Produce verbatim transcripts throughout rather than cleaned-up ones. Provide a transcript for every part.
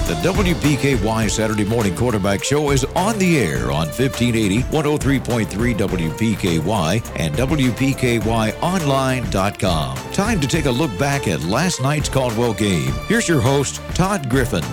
The W P K Y Saturday Morning Quarterback Show is on the air on fifteen eighty, one oh three point three W P K Y and W P K Y online dot com. Time to take a look back at last night's Caldwell game. Here's your host, Todd Griffin.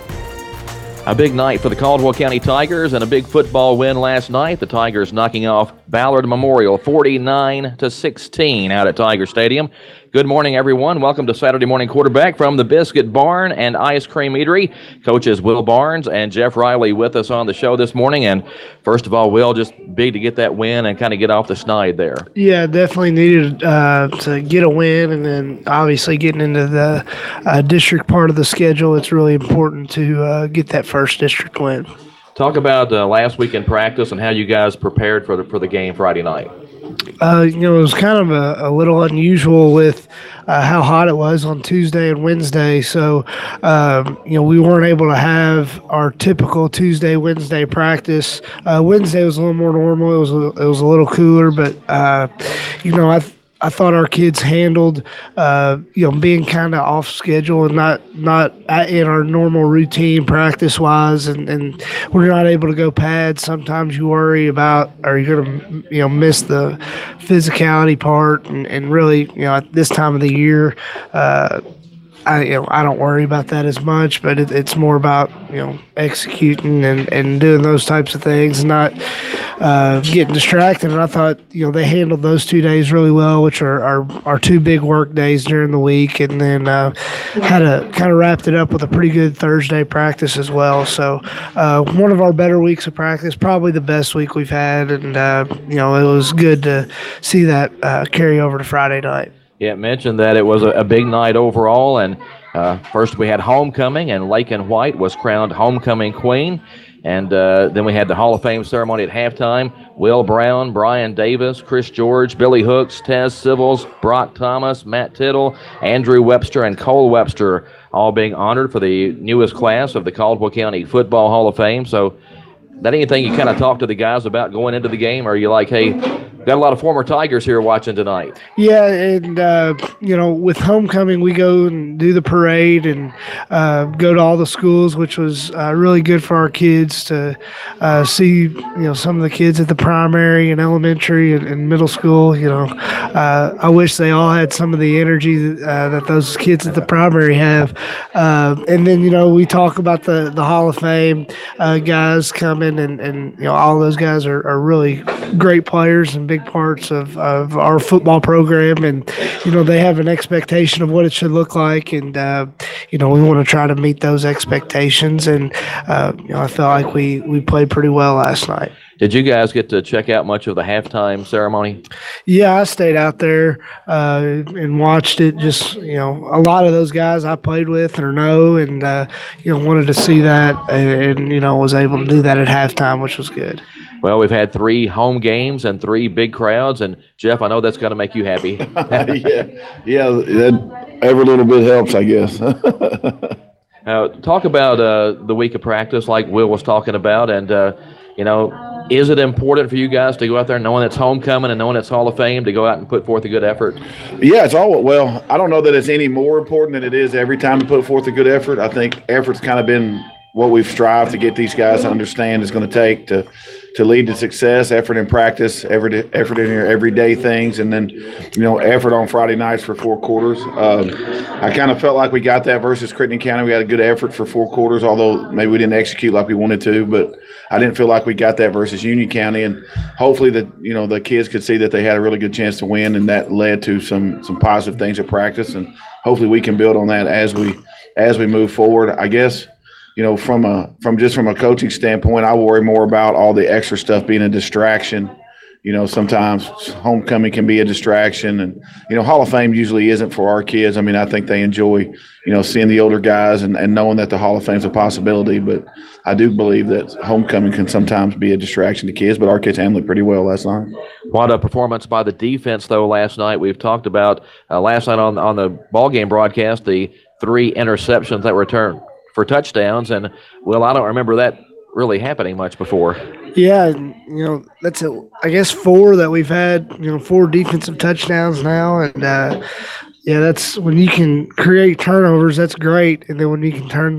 A big night for the Caldwell County Tigers and a big football win last night. The Tigers knocking off Ballard Memorial forty-nine to sixteen out at Tiger Stadium. Good morning, everyone. Welcome to Saturday Morning Quarterback from the Biscuit Barn and Ice Cream Eatery. Coaches Will Barnes and Jeff Riley with us on the show this morning. And first of all, Will, just big to get that win and kind of get off the schneid there. Yeah, definitely needed uh, to get a win, and then obviously getting into the uh, district part of the schedule, it's really important to uh, get that first district win. Talk about uh, last week in practice and how you guys prepared for the, for the game Friday night. Uh, you know, it was kind of a, a little unusual with uh, how hot it was on Tuesday and Wednesday. So, um, you know, we weren't able to have our typical Tuesday, Wednesday practice. Uh, Wednesday was a little more normal. It was a, it was a little cooler, but, uh, you know, I th- I thought our kids handled, uh, you know, being kind of off schedule and not not in our normal routine practice wise, and, and we're not able to go pads. Sometimes you worry about, are you going to, you know, miss the physicality part, and, and really, you know, at this time of the year, uh, I you know I don't worry about that as much, but it, it's more about, you know, executing and, and doing those types of things, and not uh, getting distracted. And I thought, you know, they handled those two days really well, which are our, our two big work days during the week, and then uh, had a kind of wrapped it up with a pretty good Thursday practice as well. So uh, one of our better weeks of practice, probably the best week we've had, and uh, you know, it was good to see that uh, carry over to Friday night. Yeah, mentioned that it was a, a big night overall, and uh, first we had homecoming, and Lakin White was crowned homecoming queen, and uh, then we had the Hall of Fame ceremony at halftime. Will Brown, Brian Davis, Chris George, Billy Hooks, Tez Civils, Brock Thomas, Matt Tittle, Andrew Webster, and Cole Webster all being honored for the newest class of the Caldwell County Football Hall of Fame. So that anything you kind of talk to the guys about going into the game, or are you like, hey, got a lot of former Tigers here watching tonight? Yeah, and, uh, you know, with homecoming, we go and do the parade and uh, go to all the schools, which was uh, really good for our kids to uh, see, you know, some of the kids at the primary and elementary and, and middle school. You know, uh, I wish they all had some of the energy that, uh, that those kids at the primary have. Uh, and then, you know, we talk about the, the Hall of Fame uh, guys coming, and, and, you know, all those guys are, are really great players and big parts of, of our football program, and you know, they have an expectation of what it should look like, and uh, you know, we want to try to meet those expectations, and uh, you know, I felt like we we played pretty well last night. Did you guys get to check out much of the halftime ceremony? Yeah, I stayed out there uh, and watched it. Just, you know, a lot of those guys I played with or know, and uh, you know, wanted to see that, and, and you know, was able to do that at halftime, which was good. Well, we've had three home games and three big crowds, and Jeff, I know that's going to make you happy. yeah, yeah, that, every little bit helps, I guess. uh, talk about uh, the week of practice, like Will was talking about, and uh, you know, is it important for you guys to go out there knowing it's homecoming and knowing it's Hall of Fame, to go out and put forth a good effort? Yeah, it's all well. I don't know that it's any more important than it is every time to put forth a good effort. I think effort's kind of been what we've strived to get these guys to understand is going to take to to lead to success. Effort in practice, effort, effort in your everyday things, and then, you know, effort on Friday nights for four quarters. Um, I kind of felt like we got that versus Crittenden County. We had a good effort for four quarters, although maybe we didn't execute like we wanted to, but I didn't feel like we got that versus Union County. And hopefully that, you know, the kids could see that they had a really good chance to win, and that led to some some positive things at practice, and hopefully we can build on that as we as we move forward. I guess, you know, from a from just from a coaching standpoint, I worry more about all the extra stuff being a distraction. You know, sometimes homecoming can be a distraction, and, you know, Hall of Fame usually isn't for our kids. I mean, I think they enjoy, you know, seeing the older guys and, and knowing that the Hall of Fame is a possibility. But I do believe that homecoming can sometimes be a distraction to kids, but our kids handled it pretty well last night. What a performance by the defense, though, last night. We've talked about uh, last night on, on the ballgame broadcast, the three interceptions that were returned for touchdowns. And, well, I don't remember that really happening much before. Yeah, and, you know, that's, a, I guess, four that we've had, you know, four defensive touchdowns now. And, uh, yeah, that's when you can create turnovers, that's great. And then when you can turn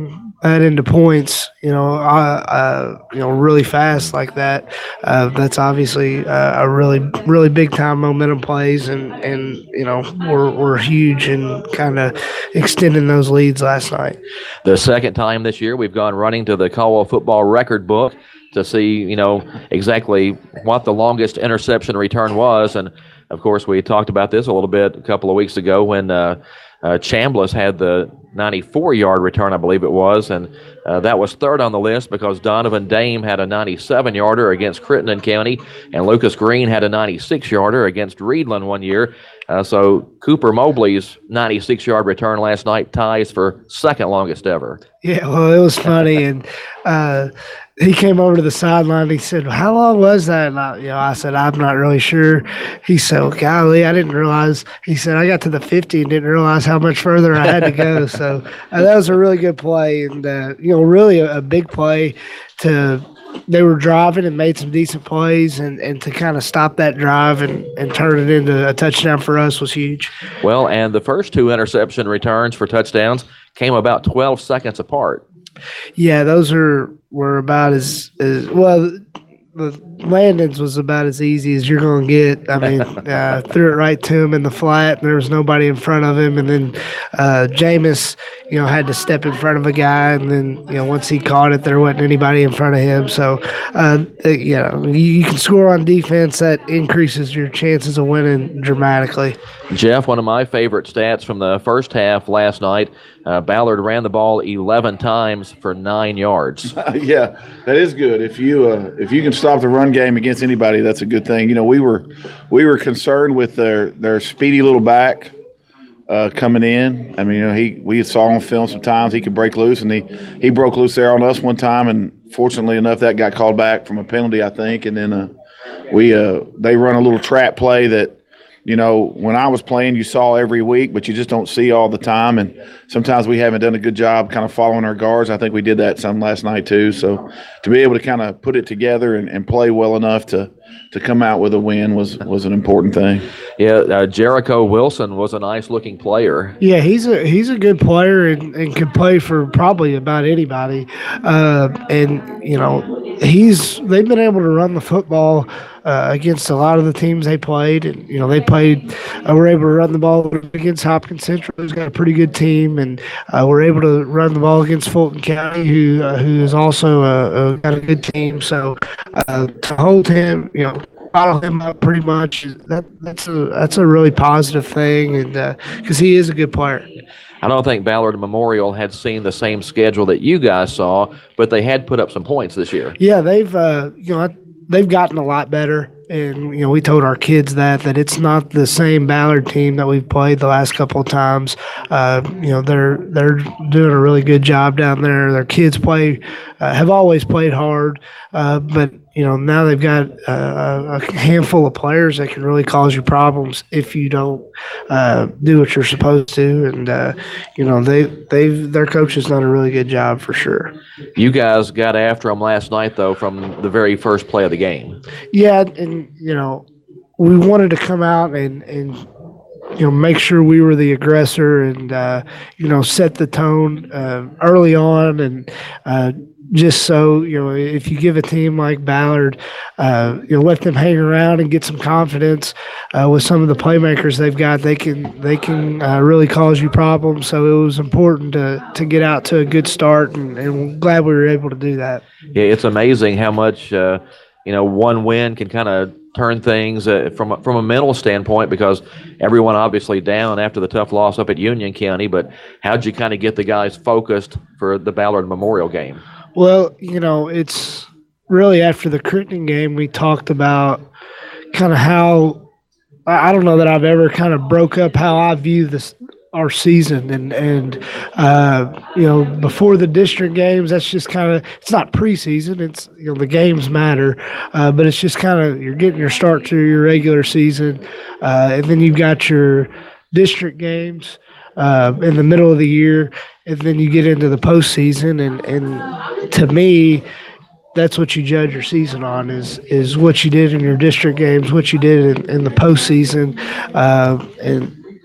that into points, you know, uh, uh, you know, really fast like that, uh, that's obviously uh, a really, really big time momentum plays, and, and you know, we're, we're huge in kind of extending those leads last night. The second time this year, we've gone running to the Caldwell football record book to see, you know, exactly what the longest interception return was. And, of course, we talked about this a little bit a couple of weeks ago when uh, uh, Chambliss had the ninety-four-yard return, I believe it was, and uh, that was third on the list because Donovan Dame had a ninety-seven-yarder against Crittenden County, and Lucas Green had a ninety-six-yarder against Reedland one year. Uh, so Cooper Mobley's ninety-six-yard return last night ties for second longest ever. Yeah, well, it was funny, and uh, he came over to the sideline. He said, well, how long was that? And I, you know, I said, I'm not really sure. He said, well, golly, I didn't realize. He said, I got to the fifty and didn't realize how much further I had to go. So uh, that was a really good play, and, uh, you know, really a, a big play to – they were driving and made some decent plays, and, and to kind of stop that drive and, and turn it into a touchdown for us was huge. Well, and the first two interception returns for touchdowns came about twelve seconds apart. Yeah, those are were about as, as well. The landings was about as easy as you're going to get. I mean, uh, threw it right to him in the flat, and there was nobody in front of him. And then uh, Jameis, you know, had to step in front of a guy, and then, you know, once he caught it, there wasn't anybody in front of him. So, uh, you know, you, you can score on defense. That increases your chances of winning dramatically. Jeff, one of my favorite stats from the first half last night, uh, Ballard ran the ball eleven times for nine yards. Yeah, that is good. If you uh, if you can stop the run game against anybody, that's a good thing. You know, we were we were concerned with their their speedy little back uh, coming in. I mean, you know, he we saw on film sometimes he could break loose, and he he broke loose there on us one time, and fortunately enough, that got called back from a penalty, I think. And then uh, we uh, they run a little trap play that, you know, when I was playing, you saw every week, but you just don't see all the time. And sometimes we haven't done a good job kind of following our guards. I think we did that some last night too. So to be able to kind of put it together and, and play well enough to to come out with a win was was an important thing. Yeah, uh, Jericho Wilson was a nice-looking player. Yeah, he's a he's a good player and, and can play for probably about anybody. Uh, and, you know, he's they've been able to run the football uh, against a lot of the teams they played. And, you know, they played uh, – were able to run the ball against Hopkins Central, who's got a pretty good team. And uh, we're able to run the ball against Fulton County, who uh, who is also a, a, got a good team. So uh, to hold him, you know, bottle him up pretty much, that that's a that's a really positive thing, and because uh, he is a good player. I don't think Ballard Memorial had seen the same schedule that you guys saw, but they had put up some points this year. Yeah, they've uh, you know they've gotten a lot better, and you know we told our kids that that it's not the same Ballard team that we've played the last couple of times. Uh, you know they're they're doing a really good job down there. Their kids play uh, have always played hard, uh, but you know, now they've got uh, a handful of players that can really cause you problems if you don't uh, do what you're supposed to. And uh, you know, they they've their coach has done a really good job for sure. You guys got after them last night, though, from the very first play of the game. Yeah, and you know, we wanted to come out and and you know make sure we were the aggressor and uh, you know set the tone uh, early on and. Uh, Just so, you know, if you give a team like Ballard, uh, you know, let them hang around and get some confidence uh, with some of the playmakers they've got, they can they can uh, really cause you problems. So it was important to to get out to a good start, and, and we're glad we were able to do that. Yeah, it's amazing how much, uh, you know, one win can kind of turn things uh, from, a, from a mental standpoint, because everyone obviously down after the tough loss up at Union County. But how'd you kind of get the guys focused for the Ballard Memorial game? Well, you know, it's really after the Crittenden game, we talked about kind of how I don't know that I've ever kind of broke up how I view this our season, and and uh, you know, before the district games, that's just kind of it's not preseason. It's you know the games matter, uh, but it's just kind of you're getting your start to your regular season, uh, and then you've got your district games uh, in the middle of the year. And then you get into the postseason, and, and to me, that's what you judge your season on is is what you did in your district games, what you did in, in the postseason, uh, and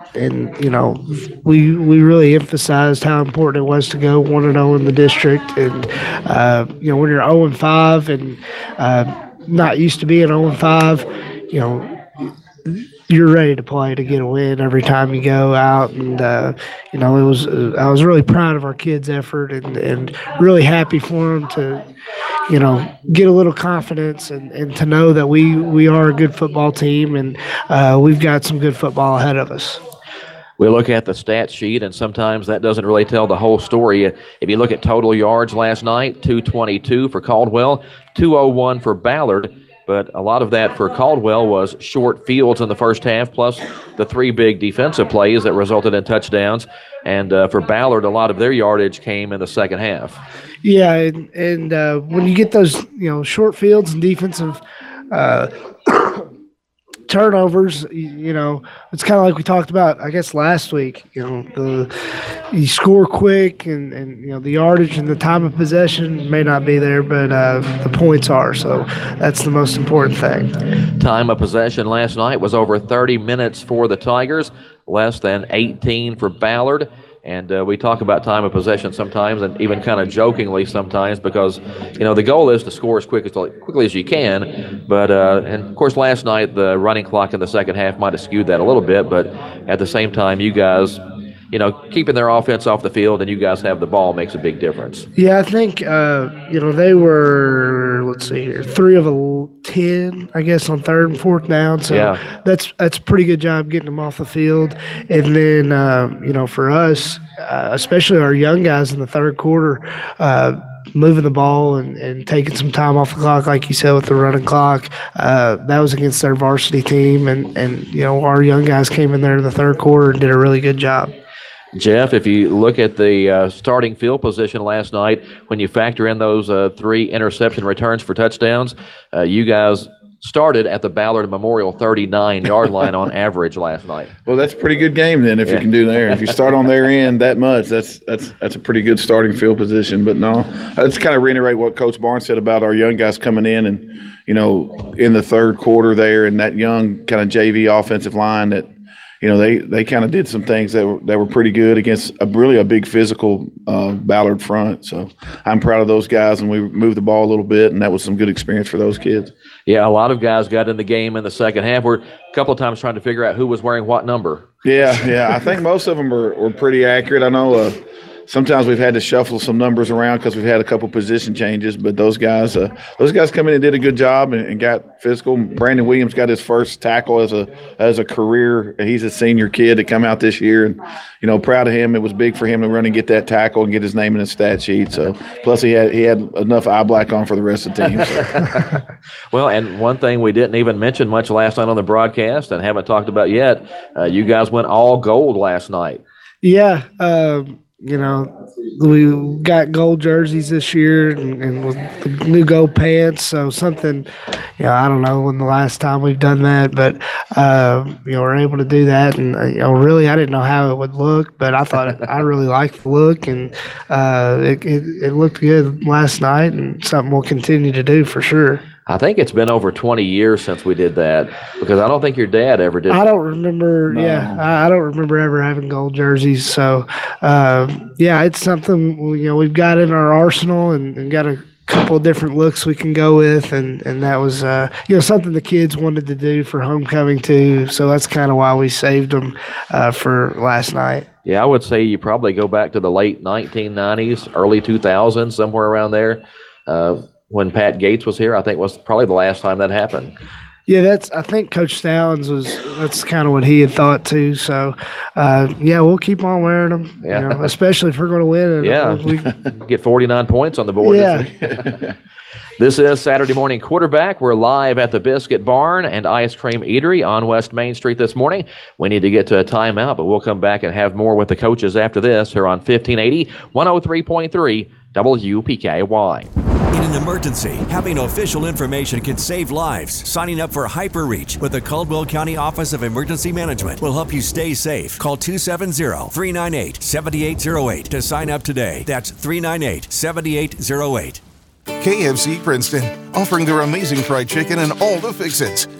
and you know, we we really emphasized how important it was to go one and zero in the district. And uh, you know, when you're zero and five and uh, not used to being zero and five, you know, you're ready to play to get a win every time you go out. And uh, you know, it was uh, I was really proud of our kids' effort and and really happy for them to, you know, get a little confidence and, and to know that we, we are a good football team and uh, we've got some good football ahead of us. We look at the stat sheet, and sometimes that doesn't really tell the whole story. If you look at total yards last night, two twenty-two for Caldwell, two oh one for Ballard, but a lot of that for Caldwell was short fields in the first half, plus the three big defensive plays that resulted in touchdowns. And uh, for Ballard, a lot of their yardage came in the second half. Yeah, and, and uh, when you get those, you know, short fields and defensive uh, turnovers, you, you know, it's kind of like we talked about, I guess, last week. You know, the, you score quick, and, and, you know, the yardage and the time of possession may not be there, but uh, the points are. So that's the most important thing. Time of possession last night was over thirty minutes for the Tigers, less than eighteen for Ballard. And uh, we talk about time of possession sometimes, and even kind of jokingly sometimes, because, you know, the goal is to score as quick as quickly as you can. But, uh, and of course, last night the running clock in the second half might have skewed that a little bit. But at the same time, you guys, you know, keeping their offense off the field and you guys have the ball makes a big difference. Yeah, I think, uh, you know, they were, let's see here, three of a ten, I guess, on third and fourth down. So yeah. that's that's a pretty good job getting them off the field. And then, uh, you know, for us, uh, especially our young guys in the third quarter, uh, moving the ball and, and taking some time off the clock, like you said, with the running clock. Uh, that was against their varsity team. And, and, you know, our young guys came in there in the third quarter and did a really good job. Jeff, if you look at the uh, starting field position last night, when you factor in those uh, three interception returns for touchdowns, uh, you guys started at the Ballard Memorial thirty-nine-yard line on average last night. Well, that's a pretty good game then if yeah. you can do there. If you start on their end that much, that's that's that's a pretty good starting field position. But no, let's kind of reiterate what Coach Barnes said about our young guys coming in and, you know, in the third quarter there, and that young kind of J V offensive line that, you know, they, they kind of did some things that were, that were pretty good against a really a big physical uh, Ballard front. So I'm proud of those guys, and we moved the ball a little bit, and that was some good experience for those kids. Yeah, a lot of guys got in the game in the second half. We're a couple of times trying to figure out who was wearing what number. Yeah, yeah. I think most of them were, were pretty accurate. I know uh, sometimes we've had to shuffle some numbers around because we've had a couple position changes, but those guys uh, those guys come in and did a good job and, and got physical. Brandon Williams got his first tackle as a as a career. He's a senior kid to come out this year, and, you know, proud of him. It was big for him to run and get that tackle and get his name in the stat sheet. So plus he had he had enough eye black on for the rest of the team. So. Well, and one thing we didn't even mention much last night on the broadcast and haven't talked about yet, uh, you guys went all gold last night. Yeah, um, you know, we got gold jerseys this year and, and with the new gold pants. So something, you know, I don't know when the last time we've done that, but, uh, you know, we're able to do that. And, uh, you know, really, I didn't know how it would look, but I thought I really liked the look, and uh, it, it, it looked good last night, and something we'll continue to do for sure. I think it's been over twenty years since we did that, because I don't think your dad ever did. I don't remember. No. Yeah, I, I don't remember ever having gold jerseys. So, uh, yeah, it's something, you know, we've got in our arsenal, and, and got a couple of different looks we can go with, and and that was uh, you know, something the kids wanted to do for homecoming too. So that's kind of why we saved them uh, for last night. Yeah, I would say you probably go back to the late nineteen nineties, early two thousands, somewhere around there. Uh, when Pat Gates was here, I think was probably the last time that happened. Yeah, that's. I think Coach Stallings was. That's kind of what he had thought too. So, uh, yeah, we'll keep on wearing them. Yeah, you know, especially if we're going to win. And yeah, we get forty-nine points on the board. Yeah. This is Saturday Morning Quarterback. We're live at the Biscuit Barn and Ice Cream Eatery on West Main Street this morning. We need to get to a timeout, but we'll come back and have more with the coaches after this here on fifteen eighty, one oh three point three W P K Y. In an emergency, having official information can save lives. Signing up for HyperReach with the Caldwell County Office of Emergency Management will help you stay safe. Call two seven zero, three nine eight, seven eight zero eight to sign up today. That's three nine eight, seven eight zero eight. K F C Princeton, offering their amazing fried chicken and all the fix-its.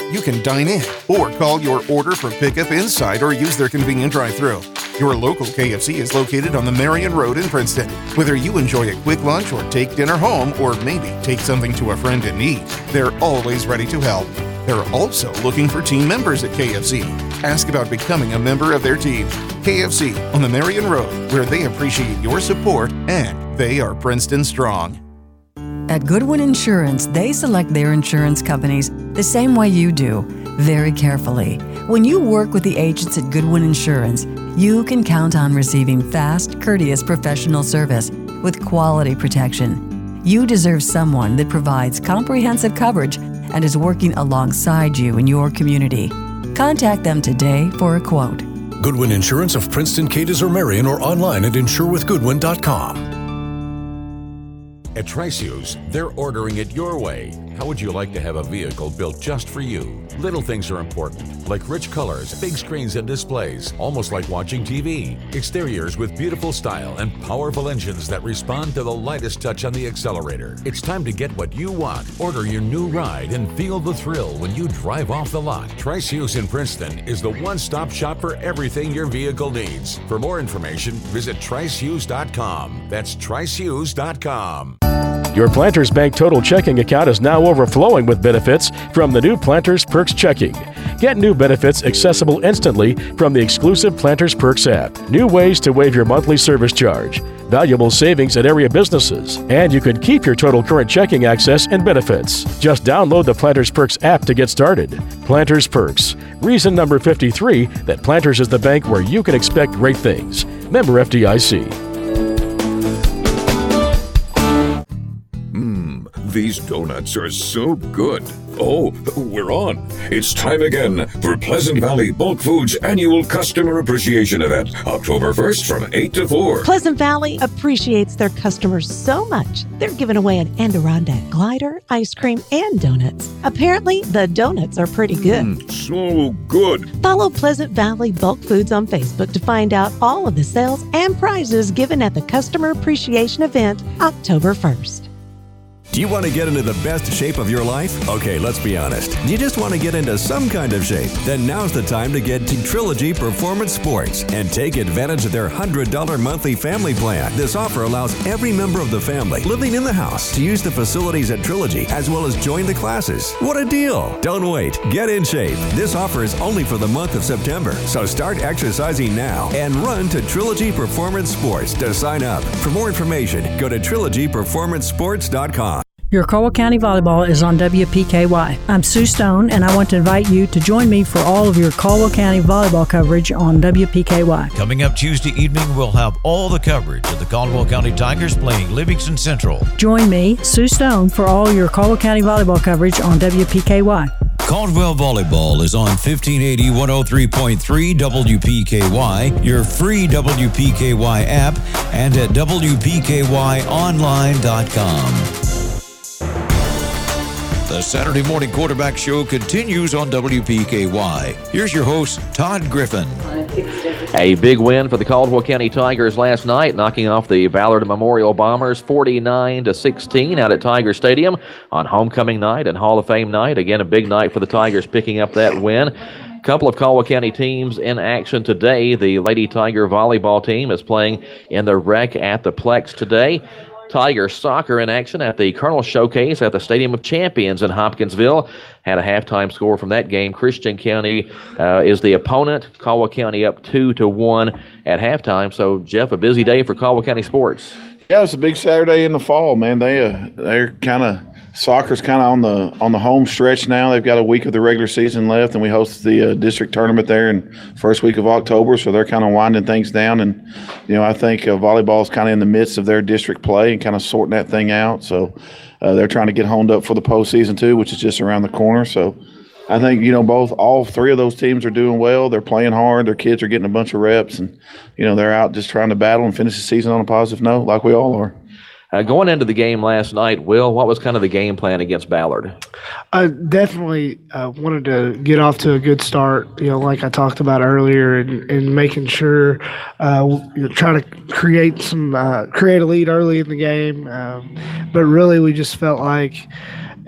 you can dine in or call your order for pickup inside or use their convenient drive-thru. Your local K F C is located on the Marion Road in Princeton. Whether you enjoy a quick lunch or take dinner home or maybe take something to a friend in need, they're always ready to help. They're also looking for team members at K F C. Ask about becoming a member of their team. K F C on the Marion Road, where they appreciate your support and they are Princeton strong. At Goodwin Insurance, they select their insurance companies the same way you do, very carefully. When you work with the agents at Goodwin Insurance, you can count on receiving fast, courteous professional service with quality protection. You deserve someone that provides comprehensive coverage and is working alongside you in your community. Contact them today for a quote. Goodwin Insurance of Princeton, Cadiz, or Marion, or online at insure with goodwin dot com. At Tri-Shoes, they're ordering it your way. How would you like to have a vehicle built just for you? Little things are important, like rich colors, big screens and displays, almost like watching T V. Exteriors with beautiful style and powerful engines that respond to the lightest touch on the accelerator. It's time to get what you want. Order your new ride and feel the thrill when you drive off the lot. Tri-Shoes in Princeton is the one-stop shop for everything your vehicle needs. For more information, visit tri shoes dot com. That's tri shoes dot com. Your Planters Bank Total Checking account is now overflowing with benefits from the new Planters Perks Checking. Get new benefits accessible instantly from the exclusive Planters Perks app. New ways to waive your monthly service charge. Valuable savings at area businesses. And you can keep your total current checking access and benefits. Just download the Planters Perks app to get started. Planters Perks. Reason number fifty-three that Planters is the bank where you can expect great things. Member F D I C. These donuts are so good. Oh, we're on. It's time again for Pleasant Valley Bulk Foods Annual Customer Appreciation Event, October first from eight to four. Pleasant Valley appreciates their customers so much, they're giving away an Adirondack glider, ice cream, and donuts. Apparently, the donuts are pretty good. Mm, so good. Follow Pleasant Valley Bulk Foods on Facebook to find out all of the sales and prizes given at the Customer Appreciation Event, October first. Do you want to get into the best shape of your life? Okay, let's be honest. You just want to get into some kind of shape? Then now's the time to get to Trilogy Performance Sports and take advantage of their one hundred dollars monthly family plan. This offer allows every member of the family living in the house to use the facilities at Trilogy as well as join the classes. What a deal! Don't wait. Get in shape. This offer is only for the month of September, so start exercising now and run to Trilogy Performance Sports to sign up. For more information, go to trilogy performance sports dot com. Your Caldwell County Volleyball is on W P K Y. I'm Sue Stone, and I want to invite you to join me for all of your Caldwell County volleyball coverage on W P K Y. Coming up Tuesday evening, we'll have all the coverage of the Caldwell County Tigers playing Livingston Central. Join me, Sue Stone, for all your Caldwell County volleyball coverage on W P K Y. Caldwell Volleyball is on fifteen eighty, one oh three point three W P K Y, your free W P K Y app, and at W P K Y online dot com. The Saturday Morning Quarterback Show continues on W P K Y. Here's your host, Todd Griffin. A big win for the Caldwell County Tigers last night, knocking off the Ballard Memorial Bombers forty-nine to sixteen out at Tiger Stadium on homecoming night and Hall of Fame night. Again, a big night for the Tigers picking up that win. A couple of Caldwell County teams in action today. The Lady Tiger volleyball team is playing in the rec at the Plex today. Tiger soccer in action at the Colonel Showcase at the Stadium of Champions in Hopkinsville. Had a halftime score from that game. Christian County uh, is the opponent. Caldwell County up two to one at halftime. So, Jeff, a busy day for Caldwell County sports. Yeah, it's a big Saturday in the fall, man. They uh, they're kind of soccer's kind of on the on the home stretch now. They've got a week of the regular season left, and we host the uh, district tournament there in first week of October. So they're kind of winding things down, and you know I think uh, volleyball is kind of in the midst of their district play and kind of sorting that thing out. So uh, they're trying to get honed up for the postseason too, which is just around the corner. So I think you know both all three of those teams are doing well. They're playing hard. Their kids are getting a bunch of reps, and you know they're out just trying to battle and finish the season on a positive note, like we all are. Uh, going into the game last night, Will, what was kind of the game plan against Ballard? I definitely uh, wanted to get off to a good start, you know, like I talked about earlier, and, and making sure, uh, you know, trying to create some, uh, create a lead early in the game. Um, but really, we just felt like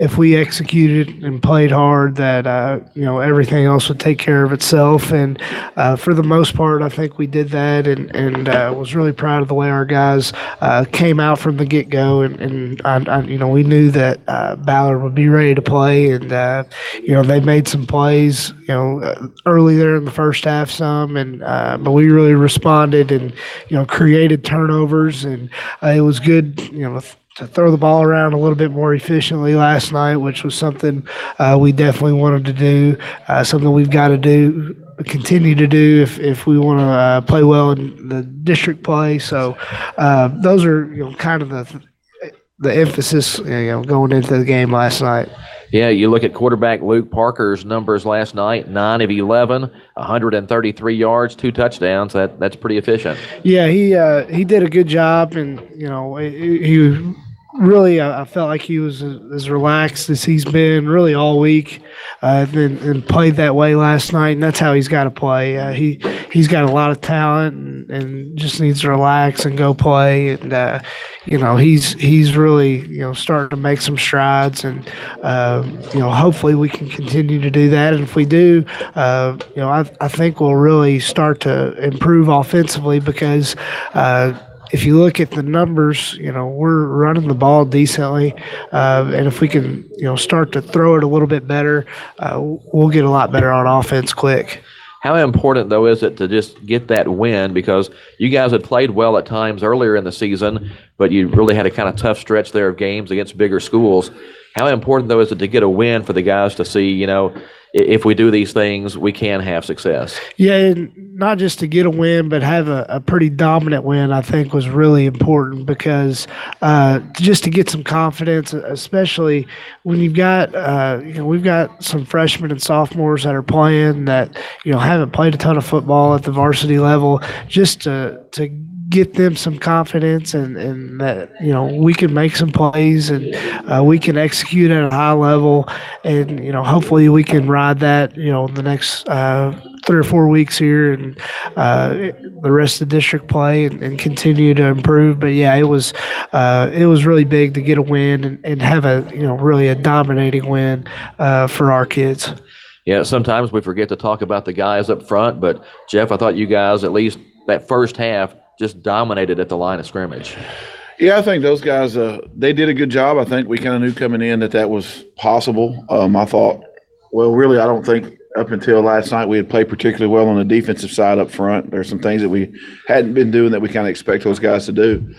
if we executed and played hard, that uh, you know everything else would take care of itself. And uh, for the most part, I think we did that, and and uh, was really proud of the way our guys uh, came out from the get go. And, and I, I, you know, we knew that uh, Ballard would be ready to play, and uh, you know they made some plays, you know, early there in the first half, some, and uh, but we really responded and you know created turnovers, and uh, it was good, you know, to throw the ball around a little bit more efficiently last night, which was something uh, we definitely wanted to do, uh, something we've got to do, continue to do if, if we want to uh, play well in the district play. So uh, those are you know kind of the the emphasis you know going into the game last night. Yeah, you look at quarterback Luke Parker's numbers last night, nine of eleven, one hundred thirty-three yards, two touchdowns. That That's pretty efficient. Yeah, he uh, he did a good job, and, you know, he, he really, I felt like he was as relaxed as he's been really all week, uh, and, and played that way last night, and that's how he's got to play. Uh, he, he's got a lot of talent and, and just needs to relax and go play, and, uh, you know, he's he's really, you know, starting to make some strides, and, uh, you know, hopefully we can continue to do that, and if we do, uh, you know, I, I think we'll really start to improve offensively because uh, if you look at the numbers, you know, we're running the ball decently, uh, and if we can, you know, start to throw it a little bit better, uh, we'll get a lot better on offense quick. How important, though, is it to just get that win? Because you guys had played well at times earlier in the season, but you really had a kind of tough stretch there of games against bigger schools. How important, though, is it to get a win for the guys to see, you know, if we do these things, we can have success? Yeah, and not just to get a win, but have a, a pretty dominant win, I think was really important because uh, just to get some confidence, especially when you've got, uh, you know, we've got some freshmen and sophomores that are playing that, you know, haven't played a ton of football at the varsity level, just to, to get them some confidence and, and that, you know, we can make some plays and uh, we can execute at a high level, and, you know, hopefully we can ride that, you know, the next uh, three or four weeks here and uh, the rest of the district play and, and continue to improve. But yeah, it was uh, it was really big to get a win and, and have a, you know, really a dominating win uh, for our kids. Yeah, sometimes we forget to talk about the guys up front, but Jeff, I thought you guys, at least that first half, just dominated at the line of scrimmage. Yeah, I think those guys, uh, they did a good job. I think we kind of knew coming in that that was possible. Um, I thought, well, really, I don't think up until last night we had played particularly well on the defensive side up front. There's some things that we hadn't been doing that we kind of expect those guys to do.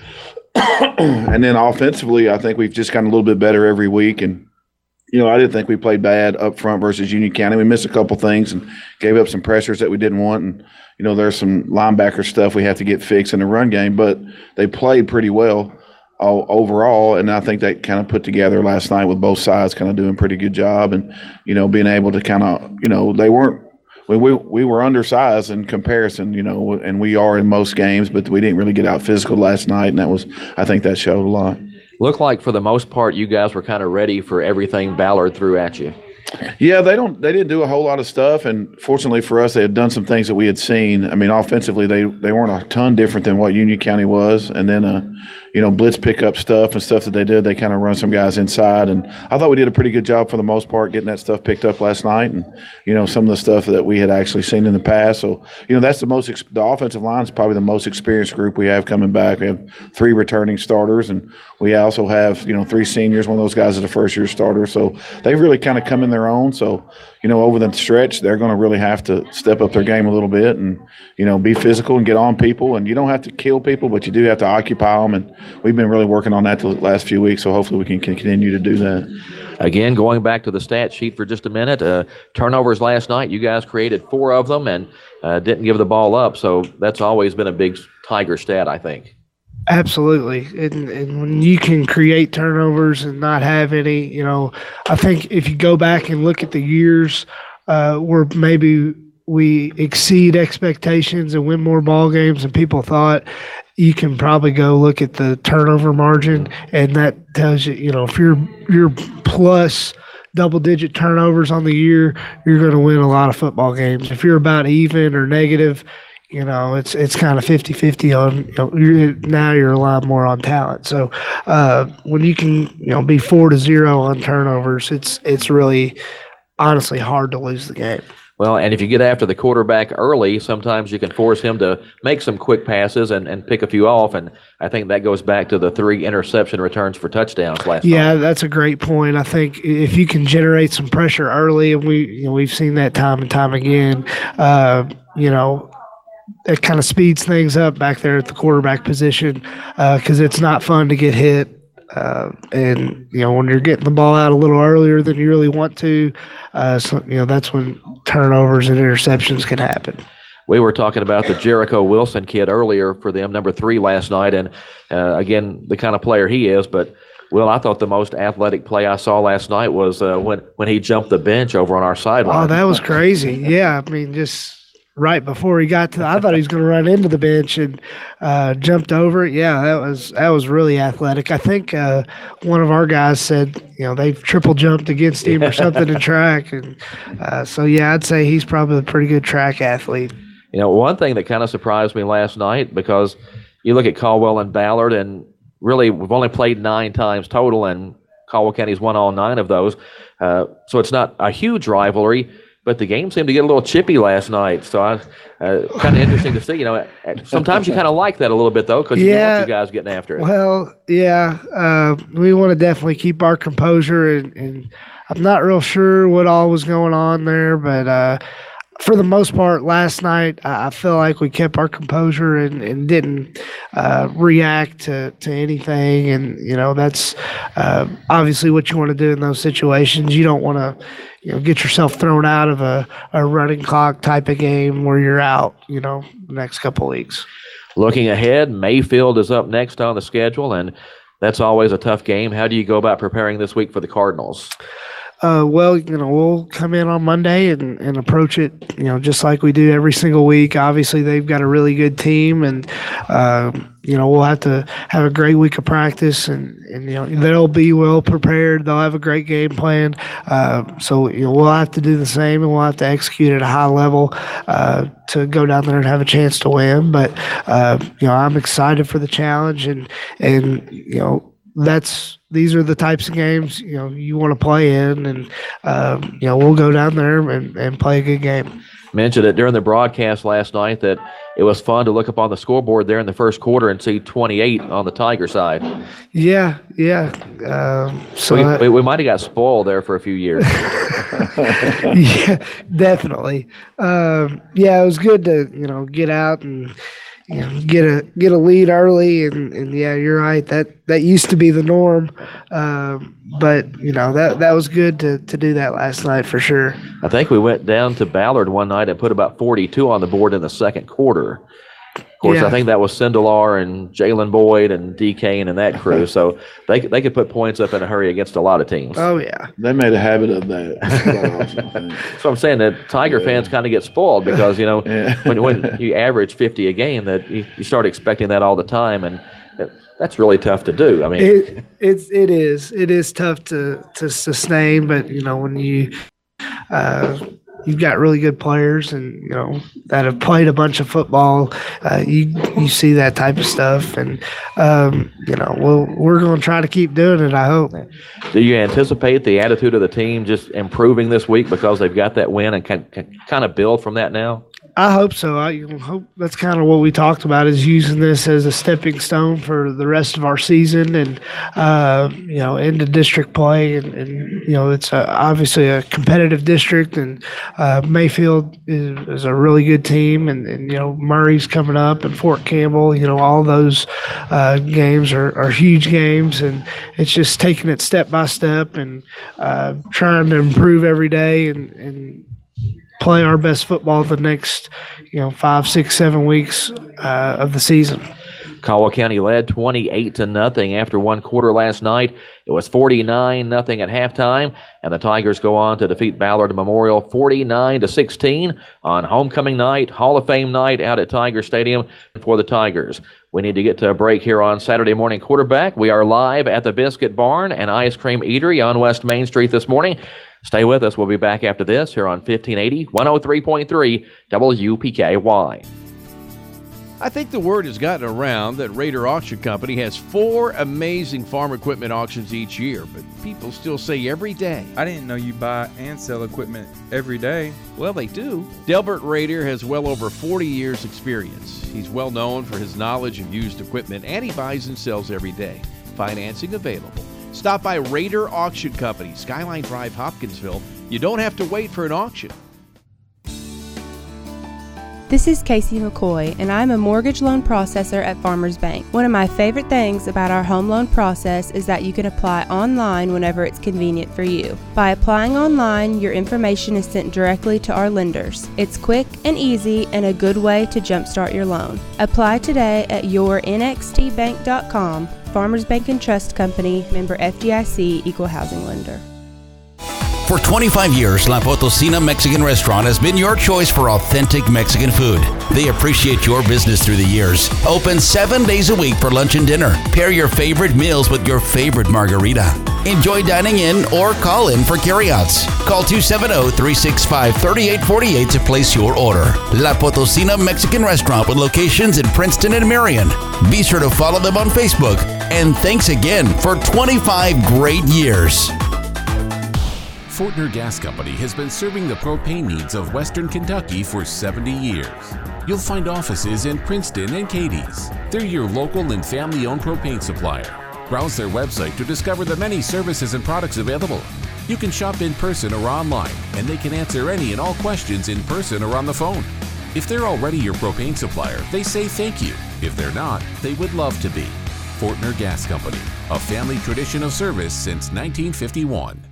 And then offensively, I think we've just gotten a little bit better every week. And, you know, I didn't think we played bad up front versus Union County. We missed a couple things and gave up some pressures that we didn't want. And, you know, there's some linebacker stuff we have to get fixed in the run game, but they played pretty well uh, overall. And I think that kind of put together last night with both sides kind of doing a pretty good job and, you know, being able to kind of, you know, they weren't, we, we, we were undersized in comparison, you know, and we are in most games, but we didn't really get out physical last night. And that was, I think that showed a lot. Looked like for the most part, you guys were kind of ready for everything Ballard threw at you. Yeah, they don't. They didn't do a whole lot of stuff, and fortunately for us, they had done some things that we had seen. I mean, offensively, they they weren't a ton different than what Union County was, and then uh, you know, blitz pickup stuff and stuff that they did. They kind of run some guys inside, and I thought we did a pretty good job for the most part getting that stuff picked up last night, and you know, some of the stuff that we had actually seen in the past. So you know, that's the most. The offensive line is probably the most experienced group we have coming back. We have three returning starters, and we also have you know three seniors. One of those guys is a first year starter, so they've really kind of come in their own. So, you know, over the stretch, they're going to really have to step up their game a little bit and, you know, be physical and get on people. And you don't have to kill people, but you do have to occupy them. And we've been really working on that the last few weeks. So hopefully we can, can continue to do that. Again, going back to the stat sheet for just a minute, uh, turnovers last night, you guys created four of them and uh, didn't give the ball up. So that's always been a big Tiger stat, I think. Absolutely. And, and when you can create turnovers and not have any, you know, I think if you go back and look at the years uh, where maybe we exceed expectations and win more ball games than people thought, you can probably go look at the turnover margin, and that tells you, you know, if you're you're plus double-digit turnovers on the year, you're going to win a lot of football games. If you're about even or negative, you know, it's it's kind of fifty-fifty on, you know, you're, now you're a lot more on talent. So uh, when you can, you know, be four to zero on turnovers, it's it's really honestly hard to lose the game. Well, and if you get after the quarterback early, sometimes you can force him to make some quick passes and, and pick a few off. And I think that goes back to the three interception returns for touchdowns last night. Yeah, that's a great point. I think if you can generate some pressure early, and we, you know, we've seen that time and time again, uh, you know, it kind of speeds things up back there at the quarterback position because uh, it's not fun to get hit. Uh, and, you know, when you're getting the ball out a little earlier than you really want to, uh, so, you know, that's when turnovers and interceptions can happen. We were talking about the Jericho Wilson kid earlier for them, number three last night. And, uh, again, the kind of player he is. But, Will, I thought the most athletic play I saw last night was uh, when, when he jumped the bench over on our sideline. Oh, that was crazy. Yeah, I mean, just – right before he got to, I thought he was going to run into the bench and uh, jumped over it. Yeah, that was that was really athletic. I think uh, one of our guys said, you know, they've triple jumped against him or something in track, and uh, so yeah, I'd say he's probably a pretty good track athlete. You know, one thing that kind of surprised me last night, because you look at Caldwell and Ballard, and really we've only played nine times total, and Caldwell County's won all nine of those, uh, so it's not a huge rivalry. But the game seemed to get a little chippy last night, so I uh, kind of interesting to see. You know, sometimes you kind of like that a little bit though, because yeah, you want you guys getting after it. Well, yeah, uh, we want to definitely keep our composure, and, and I'm not real sure what all was going on there, but uh, for the most part, last night I, I feel like we kept our composure and, and didn't uh, react to, to anything, and you know that's uh, obviously what you want to do in those situations. You don't want to, you know, get yourself thrown out of a, a running clock type of game where you're out, you know, the next couple of weeks. Looking ahead, Mayfield is up next on the schedule, and that's always a tough game. How do you go about preparing this week for the Cardinals? Uh, well, you know, we'll come in on Monday and, and approach it, you know, just like we do every single week. Obviously, they've got a really good team, and, uh, you know, we'll have to have a great week of practice, and, and you know, they'll be well prepared. They'll have a great game plan. Uh, so, you know, we'll have to do the same, and we'll have to execute at a high level uh, to go down there and have a chance to win. But, uh, you know, I'm excited for the challenge, and, and you know, that's these are the types of games, you know, you want to play in, and um, you know, we'll go down there and, and play a good game. Mentioned it during the broadcast last night that it was fun to look up on the scoreboard there in the first quarter and see twenty-eight on the Tiger side. Yeah, yeah. Um, so we, I, we, we might have got spoiled there for a few years. Yeah, definitely. Um, yeah, it was good to, you know, get out and, you know, get a get a lead early, and, and yeah, you're right. That that used to be the norm, um, but you know that that was good to, to do that last night for sure. I think we went down to Ballard one night and put about forty-two on the board in the second quarter. Of course, Yeah. I think that was Sindelar and Jalen Boyd and D. Kane and that crew. So they could- they could put points up in a hurry against a lot of teams. Oh yeah, They made a habit of that. That's quite awesome, I think. So I'm saying that Tiger fans kind of get spoiled because, you know, Yeah. when, when you average fifty a game, that you, you start expecting that all the time, and that, that's really tough to do. I mean, it it's it is it is tough to to sustain, but you know when you uh, you've got really good players, and you know that have played a bunch of football, uh, you you see that type of stuff, and um, you know we'll we're going to try to keep doing it. I hope. do you anticipate the attitude of the team just improving this week because they've got that win and can, can kind of build from that now? I hope so. I you know, hope that's kind of what we talked about, is using this as a stepping stone for the rest of our season, and uh, you know, into district play, and, and you know, it's a, obviously a competitive district, and uh, Mayfield is, is a really good team, and, and you know, Murray's coming up, and Fort Campbell. You know, all those uh, games are, are huge games, and it's just taking it step by step, and uh, trying to improve every day, and and. play our best football the next, you know, five, six, seven weeks uh, of the season. Caldwell County led twenty-eight to nothing after one quarter last night. It was forty-nine nothing at halftime, and the Tigers go on to defeat Ballard Memorial forty-nine to sixteen on homecoming night, Hall of Fame night out at Tiger Stadium for the Tigers. We need to get to a break here on Saturday Morning Quarterback. We are live at the Biscuit Barn and Ice Cream Eatery on West Main Street this morning. Stay with us. We'll be back after this here on fifteen eighty, one oh three point three W P K Y. I think the word has gotten around that Raider Auction Company has four amazing farm equipment auctions each year, but people still say every day. I didn't know you buy and sell equipment every day. Well, they do. Delbert Raider has well over forty years experience. He's well known for his knowledge of used equipment, and he buys and sells every day. Financing available. Stop by Raider Auction Company, Skyline Drive, Hopkinsville. You don't have to wait for an auction. This is Casey McCoy, and I'm a mortgage loan processor at Farmers Bank. One of my favorite things about our home loan process is that you can apply online whenever it's convenient for you. By applying online, your information is sent directly to our lenders. It's quick and easy and a good way to jumpstart your loan. Apply today at your n x t bank dot com. Farmers Bank and Trust Company, member F D I C, equal housing lender. For twenty-five years, La Potosina Mexican Restaurant has been your choice for authentic Mexican food. They appreciate your business through the years. Open seven days a week for lunch and dinner. Pair your favorite meals with your favorite margarita. Enjoy dining in or call in for carryouts. Call two seven zero, three six five, three eight four eight to place your order. La Potosina Mexican Restaurant with locations in Princeton and Marion. Be sure to follow them on Facebook. And thanks again for twenty-five great years. Fortner Gas Company has been serving the propane needs of Western Kentucky for seventy years. You'll find offices in Princeton and Cadiz. They're your local and family-owned propane supplier. Browse their website to discover the many services and products available. You can shop in person or online, and they can answer any and all questions in person or on the phone. If they're already your propane supplier, they say thank you. If they're not, they would love to be. Fortner Gas Company, a family tradition of service since nineteen fifty-one.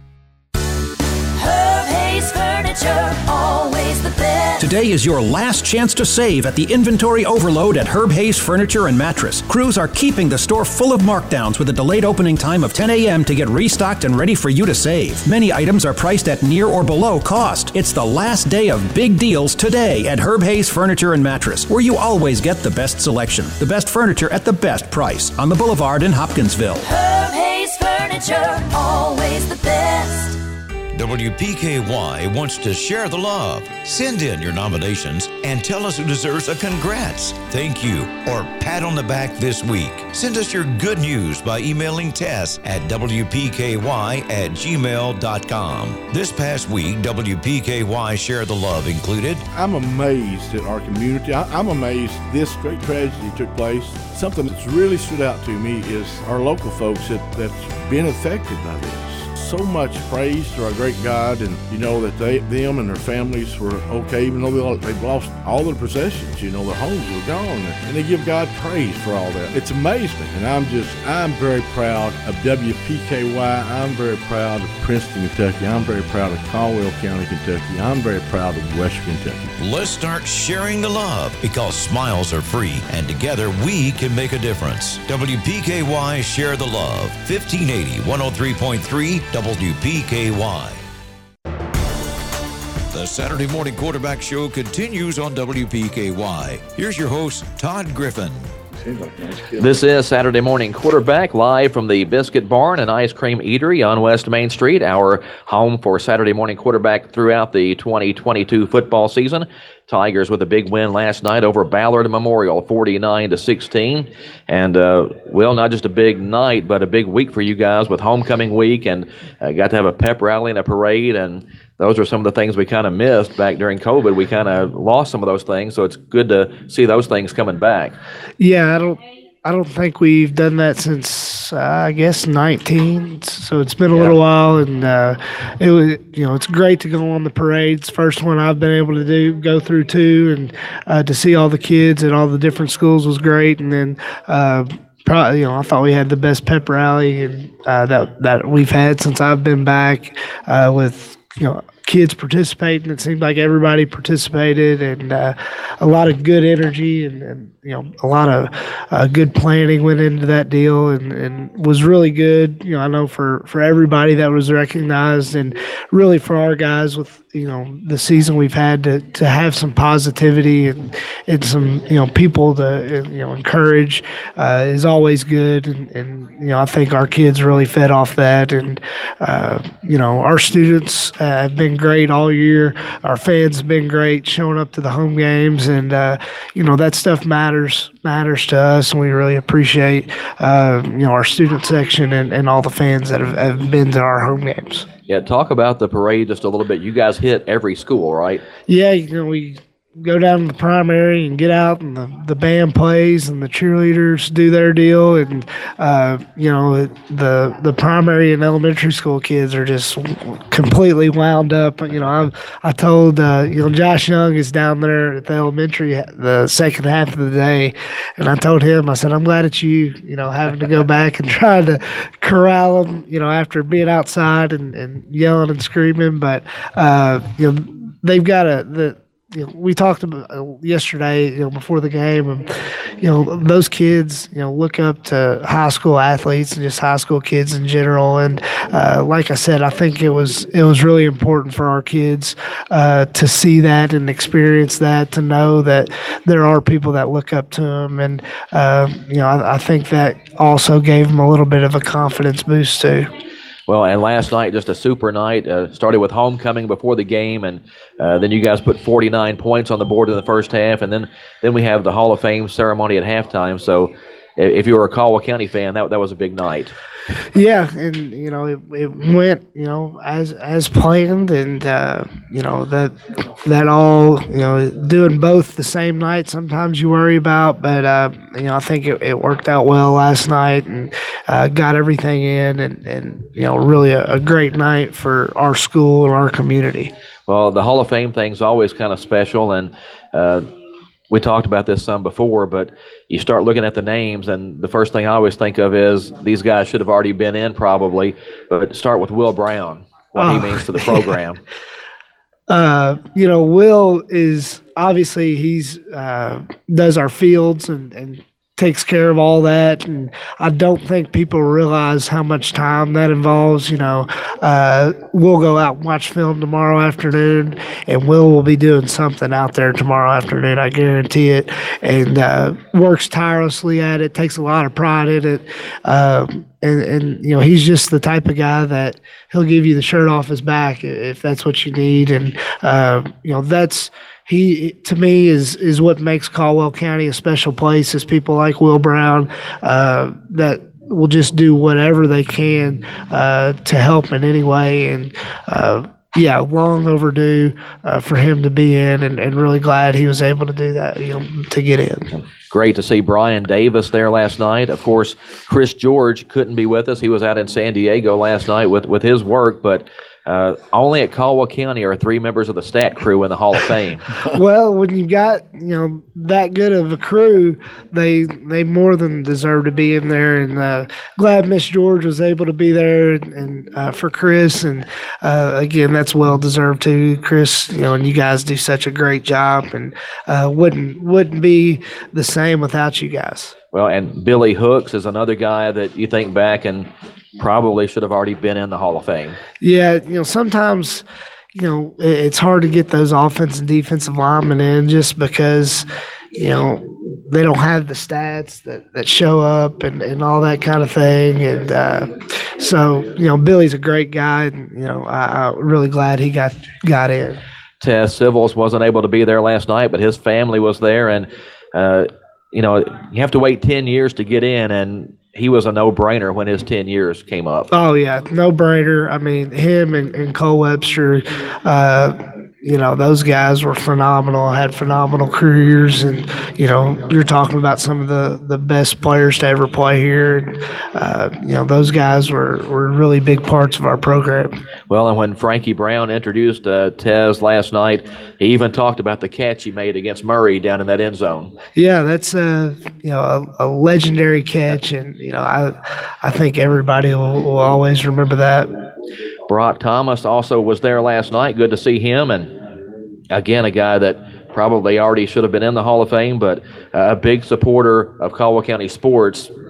Herb Hayes Furniture, always the best. Today is your last chance to save at the inventory overload at Herb Hayes Furniture and Mattress. Crews are keeping the store full of markdowns with a delayed opening time of ten a.m. to get restocked and ready for you to save. Many items are priced at near or below cost. It's the last day of big deals today at Herb Hayes Furniture and Mattress, where you always get the best selection, the best furniture at the best price on the Boulevard in Hopkinsville. Herb Hayes Furniture, always the best. W P K Y wants to share the love. Send in your nominations and tell us who deserves a congrats, thank you, or pat on the back this week. Send us your good news by emailing Tess at W P K Y at gmail dot com. This past week, W P K Y Share the Love included. I'm amazed at our community. I, I'm amazed this great tragedy took place. Something that's really stood out to me is our local folks that, that's been affected by this. So much praise to our great God, and you know that they, them and their families were okay, even though they, they've lost all their possessions. You know, their homes were gone, and they give God praise for all that. It's amazement, and I'm just, I'm very proud of W P K Y. I'm very proud of Princeton, Kentucky. I'm very proud of Caldwell County, Kentucky. I'm very proud of Western Kentucky. Let's start sharing the love, because smiles are free, and together we can make a difference. W P K Y Share the Love, fifteen eighty, one oh three point three W P K Y. The Saturday Morning Quarterback Show continues on W P K Y. Here's your host, Todd Griffin. This is Saturday Morning Quarterback, live from the Biscuit Barn and Ice Cream Eatery on West Main Street, our home for Saturday Morning Quarterback throughout the twenty twenty-two football season. Tigers with a big win last night over Ballard Memorial, forty-nine to sixteen. And, uh, well, not just a big night, but a big week for you guys with homecoming week, and uh, got to have a pep rally and a parade, and those are some of the things we kind of missed back during COVID. We kind of lost some of those things, so it's good to see those things coming back. Yeah, I don't I don't think we've done that since, uh, I guess, nineteen. So it's been a yeah. little while, and uh, it was, you know, it's great to go on the parades. First one I've been able to do, go through two, and uh, to see all the kids at all the different schools was great. And then, uh, probably, you know, I thought we had the best pep rally and uh, that that we've had since I've been back uh, with, you know, kids participating. It seemed like everybody participated, and uh, a lot of good energy, and, and you know, a lot of uh, good planning went into that deal, and, and was really good. You know, I know for, for everybody that was recognized, and really for our guys with you know, the season we've had to, to have some positivity and, and some, you know, people to, you know, encourage uh, is always good. And, and, you know, I think our kids really fed off that. And, uh, you know, our students uh, have been great all year. Our fans have been great showing up to the home games. And, uh, you know, that stuff matters, matters to us. And we really appreciate, uh, you know, our student section and, and all the fans that have, have been to our home games. Yeah, talk about the parade just a little bit. You guys hit every school, right? Yeah, you know, we go down to the primary and get out, and the, the band plays and the cheerleaders do their deal. And, uh, you know, the the primary and elementary school kids are just completely wound up. You know, I I told, uh, you know, Josh Young is down there at the elementary the second half of the day, and I told him, I said, I'm glad it's you, you know, having to go back and trying to corral them, you know, after being outside and, and yelling and screaming. But, uh, you know, they've got a, the, You know, we talked about yesterday, you know, before the game, and, you know, those kids, you know, look up to high school athletes and just high school kids in general. And uh, like I said, I think it was it was really important for our kids uh, to see that and experience that, to know that there are people that look up to them. And, uh, you know, I, I think that also gave them a little bit of a confidence boost too. Well, and last night, just a super night. Uh, started with homecoming before the game, and uh, then you guys put forty-nine points on the board in the first half, and then, then we have the Hall of Fame ceremony at halftime. So if you were a Caldwell County fan, that, that was a big night. Yeah, and, you know, it, it went, you know, as as planned, and, uh, you know, that that all, you know, doing both the same night, sometimes you worry about, but, uh, you know, I think it, it worked out well last night, and uh, got everything in, and, and you know, really a, a great night for our school and our community. Well, the Hall of Fame thing's always kind of special, and uh, we talked about this some before, but you start looking at the names, and the first thing I always think of is these guys should have already been in probably, but start with Will Brown, what oh, he means to the program. uh, you know, Will is obviously he's uh, does our fields and, and takes care of all that, and I don't think people realize how much time that involves. You know, uh, we'll go out and watch film tomorrow afternoon, and Will will be doing something out there tomorrow afternoon, I guarantee it, and uh, works tirelessly at it, takes a lot of pride in it, um, and, and, you know, he's just the type of guy that he'll give you the shirt off his back if that's what you need, and, uh, you know, that's He, to me, is is what makes Caldwell County a special place, is people like Will Brown uh, that will just do whatever they can uh, to help in any way. And, uh, yeah, long overdue uh, for him to be in, and, and really glad he was able to do that, you know, to get in. Great to see Brian Davis there last night. Of course, Chris George couldn't be with us. He was out in San Diego last night with, with his work, but Uh, only at Caldwell County are three members of the stat crew in the Hall of Fame. Well, when you got, you know, that good of a crew, they they more than deserve to be in there. And uh, glad Miss George was able to be there, and, and uh, for Chris. And uh, again, that's well deserved too, Chris. You know, and you guys do such a great job, and uh, wouldn't wouldn't be the same without you guys. Well, and Billy Hooks is another guy that you think back and probably should have already been in the Hall of Fame. Yeah, you know, sometimes, you know, it's hard to get those offensive and defensive linemen in just because, you know, they don't have the stats that, that show up and, and all that kind of thing. And uh, so, you know, Billy's a great guy, and, you know, I, I'm really glad he got got in. Tess Civils wasn't able to be there last night, but his family was there. And, uh, you know, you have to wait ten years to get in, and he was a no-brainer when his ten years came up. Oh, yeah, no-brainer. I mean, him and, and Cole Webster, uh, you know, those guys were phenomenal, had phenomenal careers. And, you know, you're talking about some of the, the best players to ever play here. And, uh, you know, those guys were, were really big parts of our program. Well, and when Frankie Brown introduced uh, Tez last night, he even talked about the catch he made against Murray down in that end zone. Yeah, that's a, you know, a, a legendary catch. And, you know, I I think everybody will, will always remember that. Brock Thomas also was there last night. Good to see him. And, again, a guy that probably already should have been in the Hall of Fame, but a big supporter of Caldwell County sports,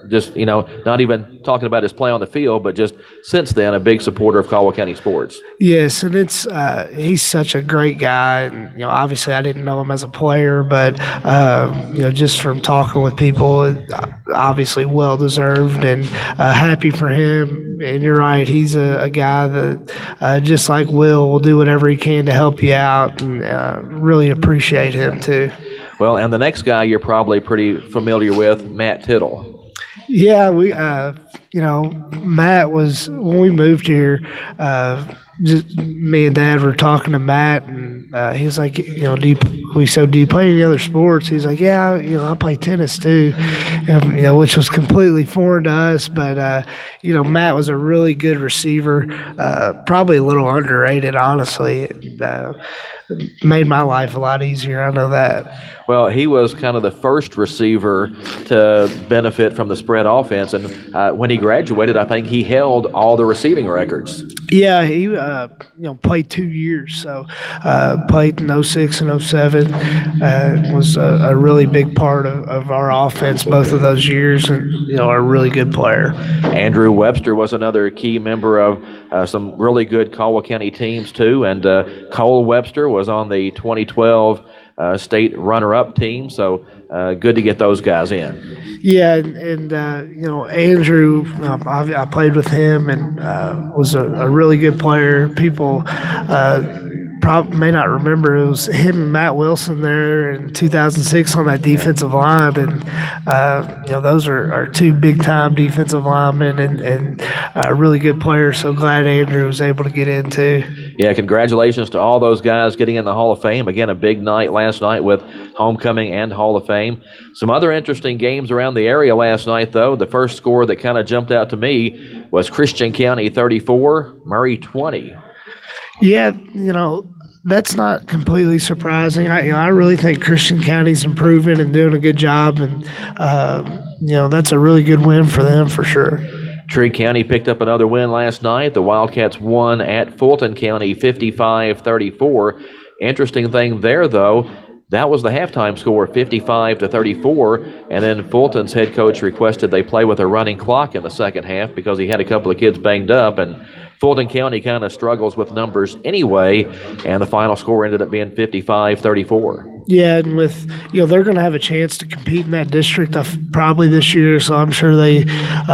just, you know, not even talking about his play on the field, but just since then, a big supporter of Caldwell County sports. Yes, and it's uh, he's such a great guy. And, you know, obviously I didn't know him as a player, but, uh, you know, just from talking with people, obviously well-deserved and uh, happy for him. And you're right, he's a, a guy that, uh, just like Will, will do whatever he can to help you out, and uh, really appreciate him too. Well, and the next guy you're probably pretty familiar with, Matt Tittle. Yeah, we, uh, you know, Matt was, when we moved here, uh, just me and Dad were talking to Matt, and uh, he was like, you know, do you, we said, do you play any other sports? He's like, yeah, you know, I play tennis too, and, you know, which was completely foreign to us. But, uh, you know, Matt was a really good receiver, uh, probably a little underrated, honestly. And, uh, made my life a lot easier. I know that. Well, he was kind of the first receiver to benefit from the spread offense. And uh, when he graduated, I think he held all the receiving records. Yeah, he uh, you know played two years. So uh, played in oh six and oh seven. Uh, was a, a really big part of, of our offense both of those years, and you know a really good player. Andrew Webster was another key member of uh, some really good Caldwell County teams too. And uh, Cole Webster was on the twenty twelve uh, state runner-up team. So uh, good to get those guys in. Yeah, and, and uh, you know, Andrew, um, I, I played with him and uh, was a, a really good player. People uh, probably may not remember, it was him and Matt Wilson there in two thousand six on that defensive line. And, uh, you know, those are, are two big-time defensive linemen and, and uh, really good players. So glad Andrew was able to get in, too. Yeah, congratulations to all those guys getting in the Hall of Fame. Again, a big night last night with homecoming and Hall of Fame. Some other interesting games around the area last night, though. The first score that kind of jumped out to me was Christian County thirty-four, Murray twenty. Yeah, you know, that's not completely surprising. I, you know, I really think Christian County's improving and doing a good job, and uh, you know, that's a really good win for them for sure. Trigg County picked up another win last night. The Wildcats won at Fulton County fifty-five thirty-four. Interesting thing there, though, that was the halftime score, fifty-five to thirty-four, and then Fulton's head coach requested they play with a running clock in the second half because he had a couple of kids banged up, and Fulton County kind of struggles with numbers anyway, and the final score ended up being fifty-five thirty-four. Yeah, and with, you know, they're going to have a chance to compete in that district uh, probably this year, so I'm sure they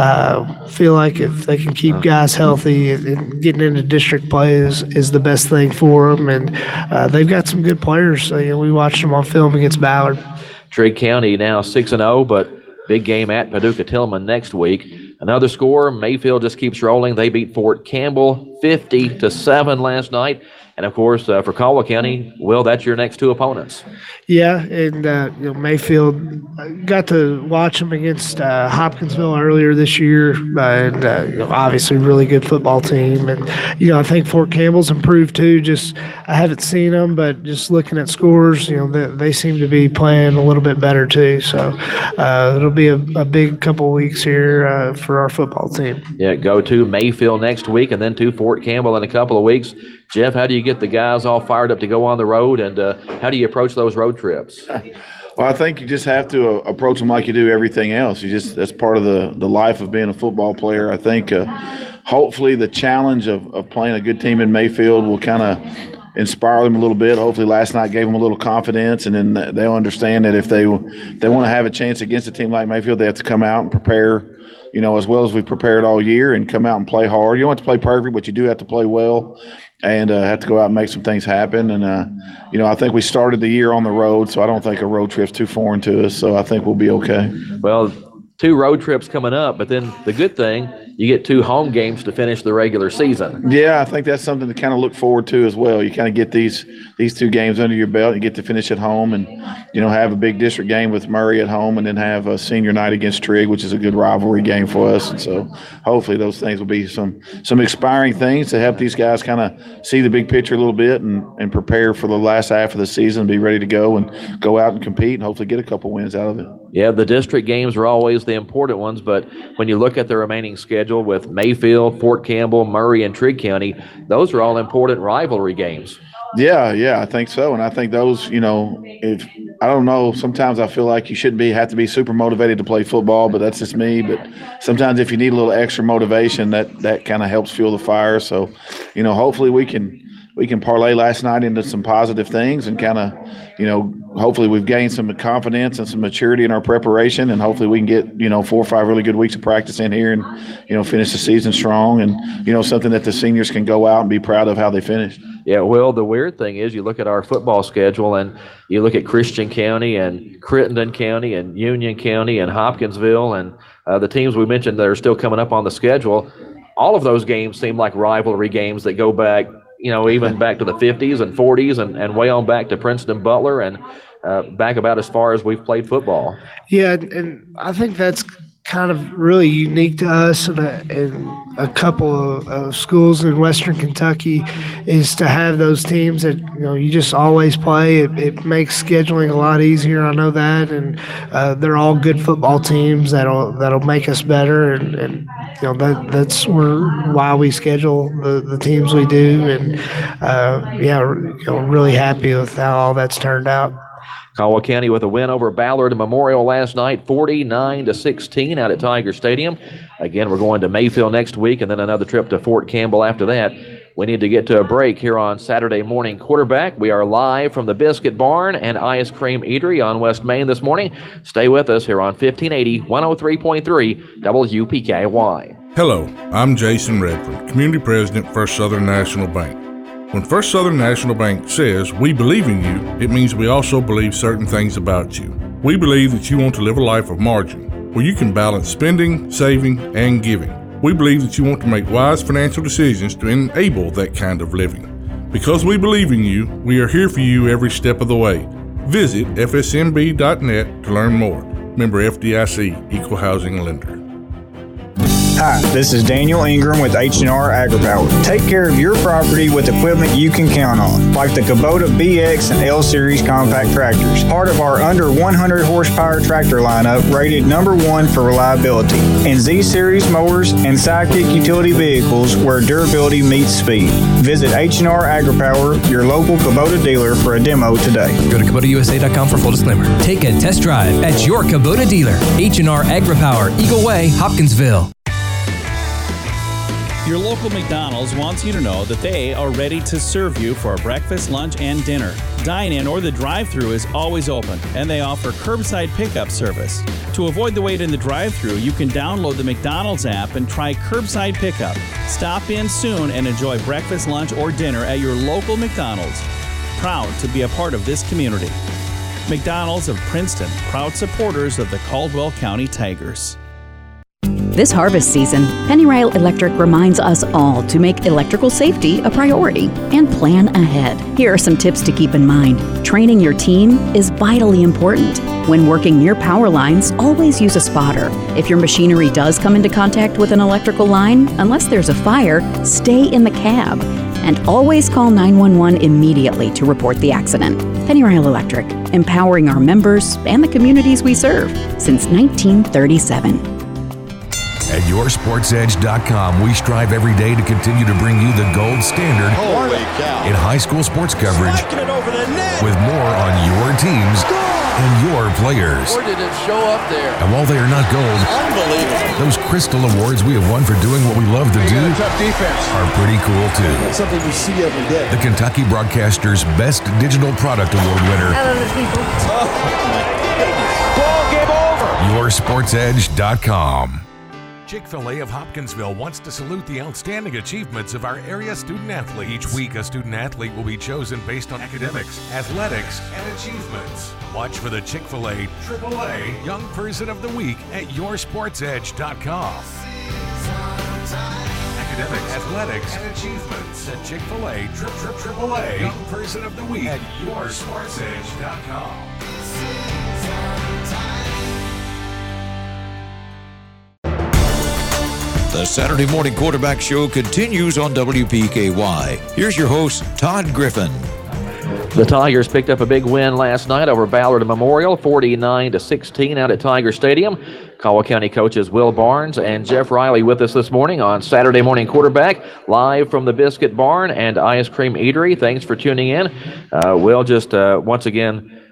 uh, feel like if they can keep guys healthy and, and getting into district play is, is the best thing for them, and uh, they've got some good players. So, you know, we watched them on film against Ballard. Trigg County now six and oh, but big game at Paducah Tillman next week. Another score, Mayfield just keeps rolling. They beat Fort Campbell fifty to seven last night. And, of course, uh, for Caldwell County, Will, that's your next two opponents. Yeah, and uh, you know, Mayfield, got to watch them against uh, Hopkinsville earlier this year, uh, and uh, you know, obviously really good football team. And, you know, I think Fort Campbell's improved too. Just I haven't seen them, but just looking at scores, you know, they, they seem to be playing a little bit better too. So uh, it'll be a, a big couple of weeks here uh, for our football team. Yeah, go to Mayfield next week and then to Fort Campbell in a couple of weeks. Jeff, how do you get the guys all fired up to go on the road, and uh, how do you approach those road trips? Well, I think you just have to uh, approach them like you do everything else. You just that's part of the, the life of being a football player. I think uh, hopefully the challenge of, of playing a good team in Mayfield will kind of inspire them a little bit. Hopefully last night gave them a little confidence, and then they'll understand that if they they want to have a chance against a team like Mayfield, they have to come out and prepare, you know, as well as we've prepared all year, and come out and play hard. You don't have to play perfect, but you do have to play well. And uh, have to go out and make some things happen. And, uh, you know, I think we started the year on the road, so I don't think a road trip's too foreign to us. So I think we'll be okay. Well, two road trips coming up, but then the good thing, you get two home games to finish the regular season. Yeah, I think that's something to kind of look forward to as well. You kind of get these these two games under your belt. You get to finish at home and, you know, have a big district game with Murray at home, and then have a senior night against Trigg, which is a good rivalry game for us. And so hopefully those things will be some some inspiring things to help these guys kind of see the big picture a little bit and, and prepare for the last half of the season, be ready to go and go out and compete and hopefully get a couple wins out of it. Yeah, the district games are always the important ones, but when you look at the remaining schedule with Mayfield, Fort Campbell, Murray, and Trigg County, those are all important rivalry games. Yeah, yeah, I think so. And I think those, you know, if I don't know. Sometimes I feel like you shouldn't be have to be super motivated to play football, but that's just me. But sometimes if you need a little extra motivation, that that kind of helps fuel the fire. So, you know, hopefully we can we can parlay last night into some positive things and kind of, you know, hopefully we've gained some confidence and some maturity in our preparation, and hopefully we can get, you know, four or five really good weeks of practice in here and, you know, finish the season strong and, you know, something that the seniors can go out and be proud of how they finished. Yeah, well, the weird thing is you look at our football schedule and you look at Christian County and Crittenden County and Union County and Hopkinsville and uh, the teams we mentioned that are still coming up on the schedule. All of those games seem like rivalry games that go back, you know, even back to the fifties and forties and, and way on back to Princeton Butler and uh, back about as far as we've played football. Yeah, and I think that's kind of really unique to us and a, and a couple of, of schools in Western Kentucky is to have those teams that, you know, you just always play. It, it makes scheduling a lot easier. I know that, and uh, they're all good football teams that'll that'll make us better, and, and you know that that's where, why we schedule the, the teams we do, and uh, yeah, you know, really happy with how all that's turned out. Caldwell County with a win over Ballard Memorial last night, forty-nine to sixteen out at Tiger Stadium. Again, we're going to Mayfield next week and then another trip to Fort Campbell after that. We need to get to a break here on Saturday Morning Quarterback. We are live from the Biscuit Barn and Ice Cream Eatery on West Main this morning. Stay with us here on fifteen eighty, one oh three point three W P K Y. Hello, I'm Jason Redford, Community President, First Southern National Bank. When First Southern National Bank says we believe in you, it means we also believe certain things about you. We believe that you want to live a life of margin, where you can balance spending, saving, and giving. We believe that you want to make wise financial decisions to enable that kind of living. Because we believe in you, we are here for you every step of the way. Visit F S M B dot net to learn more. Member F D I C, Equal Housing Lender. Hi, this is Daniel Ingram with H and R AgriPower. Take care of your property with equipment you can count on, like the Kubota B X and L Series compact tractors, part of our under one hundred horsepower tractor lineup rated number one for reliability, and Z Series mowers and Sidekick utility vehicles where durability meets speed. Visit H and R AgriPower, your local Kubota dealer, for a demo today. Go to Kubota U S A dot com for full disclaimer. Take a test drive at your Kubota dealer. H and R AgriPower, Eagle Way, Hopkinsville. Your local McDonald's wants you to know that they are ready to serve you for breakfast, lunch, and dinner. Dine-in or the drive-thru is always open, and they offer curbside pickup service. To avoid the wait in the drive-thru, you can download the McDonald's app and try curbside pickup. Stop in soon and enjoy breakfast, lunch, or dinner at your local McDonald's. Proud to be a part of this community. McDonald's of Princeton, proud supporters of the Caldwell County Tigers. This harvest season, Pennyrail Electric reminds us all to make electrical safety a priority and plan ahead. Here are some tips to keep in mind. Training your team is vitally important. When working near power lines, always use a spotter. If your machinery does come into contact with an electrical line, unless there's a fire, stay in the cab. And always call nine one one immediately to report the accident. Pennyrail Electric, empowering our members and the communities we serve since nineteen thirty-seven. At your sports edge dot com, we strive every day to continue to bring you the gold standard in high school sports coverage with more on your teams and your players. Where did it show up there? And while they are not gold, unbelievable, those crystal awards we have won for doing what we love to do are pretty cool too. That's something we see every day. The Kentucky Broadcasters Best Digital Product Award winner. Hello, people. Ball game over. your sports edge dot com. Chick-fil-A of Hopkinsville wants to salute the outstanding achievements of our area student athletes. Each week, a student athlete will be chosen based on academics, athletics, and achievements. Watch for the Chick-fil-A triple A Young Person of the Week at your sports edge dot com. Academics, athletics, and achievements. The Chick-fil-A tri- tri- triple A Young Person of the Week at your sports edge dot com. The Saturday Morning Quarterback Show continues on W P K Y. Here's your host, Todd Griffin. The Tigers picked up a big win last night over Ballard Memorial, forty-nine to sixteen out at Tiger Stadium. Caldwell County coaches Will Barnes and Jeff Riley with us this morning on Saturday Morning Quarterback, live from the Biscuit Barn and Ice Cream Eatery. Thanks for tuning in. Uh, Will, just uh, once again,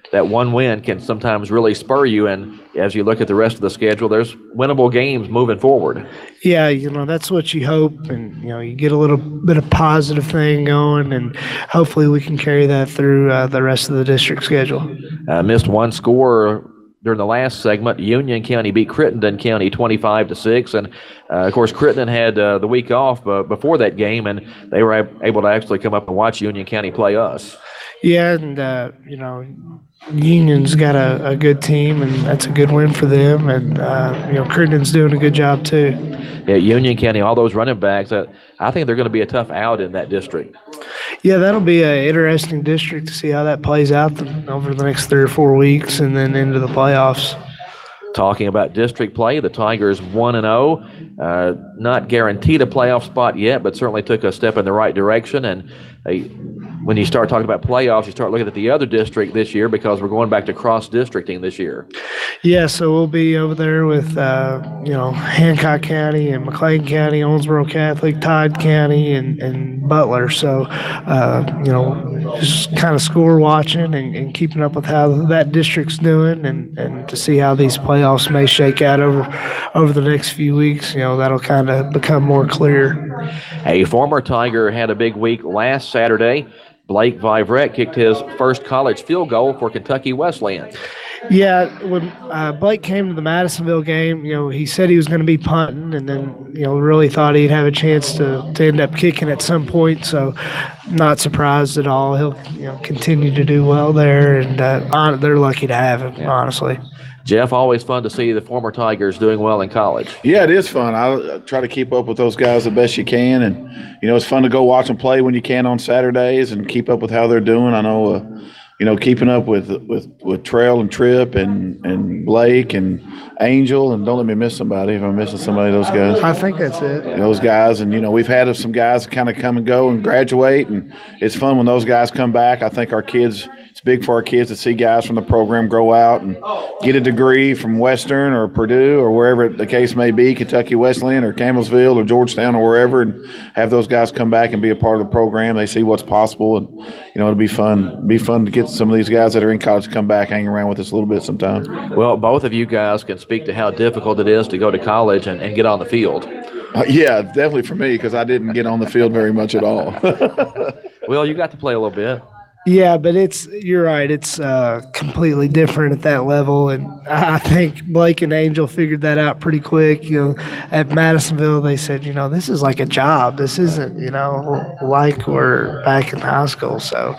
that one win can sometimes really spur you. And as you look at the rest of the schedule, there's winnable games moving forward. Yeah, you know, that's what you hope. And, you know, you get a little bit of positive thing going, and hopefully we can carry that through uh, the rest of the district schedule. Uh, missed one score during the last segment. Union County beat Crittenden County twenty-five to six. And, uh, of course, Crittenden had uh, the week off uh, before that game, and they were able to actually come up and watch Union County play us. Yeah, and, uh, you know, Union's got a, a good team, and that's a good win for them. And, uh, you know, Crittenden's doing a good job, too. Yeah, Union County, all those running backs, uh, I think they're going to be a tough out in that district. Yeah, that'll be an interesting district to see how that plays out the, over the next three or four weeks and then into the playoffs. Talking about district play, the Tigers one and oh, uh, not guaranteed a playoff spot yet, but certainly took a step in the right direction. And they, when you start talking about playoffs, you start looking at the other district this year because we're going back to cross-districting this year. Yeah, so we'll be over there with, uh, you know, Hancock County and McLean County, Owensboro Catholic, Todd County, and, and Butler. So, uh, you know, just kind of score watching and, and keeping up with how that district's doing, and, and to see how these playoffs may shake out over over the next few weeks. You know, that'll kind of become more clear. A former Tiger had a big week last Saturday. Blake Vivrette kicked his first college field goal for Kentucky Wesleyan. Yeah, when uh, Blake came to the Madisonville game, you know, he said he was going to be punting, and then, you know, really thought he'd have a chance to, to end up kicking at some point. So, not surprised at all. He'll, you know, continue to do well there, and uh, on, they're lucky to have him, yeah. honestly. Jeff, always fun to see the former Tigers doing well in college. Yeah, it is fun. I try to keep up with those guys the best you can, and you know, it's fun to go watch them play when you can on Saturdays and keep up with how they're doing. I know, uh, you know, keeping up with with with Trail and Tripp and and Blake and Angel, and don't let me miss somebody if I'm missing somebody of those guys. I think that's it. Those guys, and you know, we've had some guys kind of come and go and graduate, and it's fun when those guys come back. I think our kids. It's big for our kids to see guys from the program grow out and get a degree from Western or Purdue or wherever the case may be, Kentucky Wesleyan or Campbellsville or Georgetown or wherever, and have those guys come back and be a part of the program. They see what's possible, and you know, it'll be fun. Be fun to get some of these guys that are in college to come back, hang around with us a little bit sometime. Well, both of you guys can speak to how difficult it is to go to college and, and get on the field. Uh, yeah, definitely for me, because I didn't get on the field very much at all. Well, you got to play a little bit. Yeah, but it's you're right. It's uh, completely different at that level, and I think Blake and Angel figured that out pretty quick. You know, at Madisonville, they said, you know, this is like a job. This isn't, you know, like we're back in high school. So,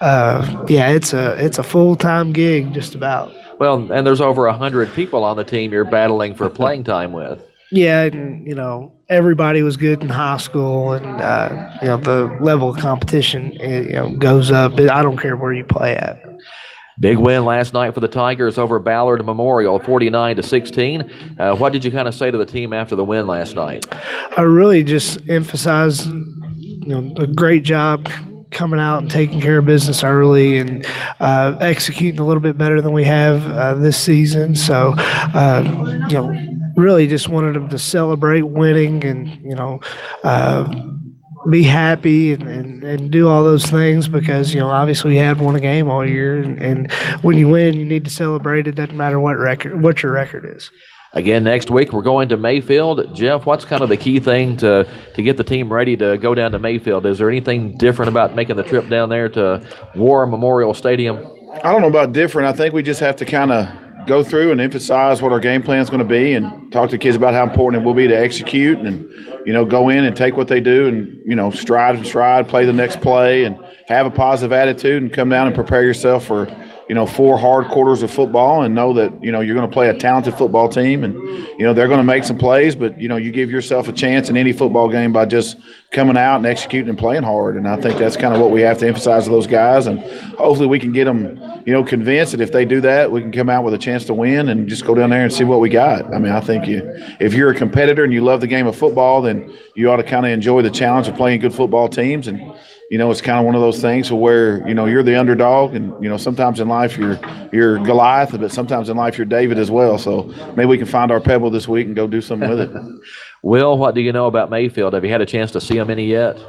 uh, yeah, it's a it's a full time gig, just about. Well, and there's over a hundred people on the team you're battling for playing time with. Yeah, and, you know, everybody was good in high school, and, uh, you know, the level of competition, you know, goes up. I don't care where you play at. Big win last night for the Tigers over Ballard Memorial, forty-nine to sixteen. Uh, what did you kind of say to the team after the win last night? I really just emphasized, you know, a great job coming out and taking care of business early, and uh, executing a little bit better than we have uh, this season. So, uh, you know, really just wanted them to celebrate winning and, you know, uh, be happy and, and, and do all those things, because, you know, obviously we had won a game all year, and, and when you win, you need to celebrate. It doesn't matter what record, what your record is. Again, next week we're going to Mayfield. Jeff, what's kind of the key thing to, to get the team ready to go down to Mayfield? Is there anything different about making the trip down there to War Memorial Stadium? I don't know about different. I think we just have to kind of go through and emphasize what our game plan is going to be, and talk to kids about how important it will be to execute, and, you know, go in and take what they do and, you know, stride and stride, play the next play, and have a positive attitude, and come down and prepare yourself for, you know, four hard quarters of football, and know that, you know, you're going to play a talented football team, and, you know, they're going to make some plays, but, you know, you give yourself a chance in any football game by just coming out and executing and playing hard. And I think that's kind of what we have to emphasize to those guys, and hopefully we can get them, you know, convinced that if they do that, we can come out with a chance to win and just go down there and see what we got. I mean, I think you, if you're a competitor and you love the game of football, then you ought to kind of enjoy the challenge of playing good football teams. And, you know, it's kind of one of those things where, you know, you're the underdog, and, you know, sometimes in life you're you're Goliath, but sometimes in life you're David as well. So maybe we can find our pebble this week and go do something with it. Will, what do you know about Mayfield? Have you had a chance to see them any yet?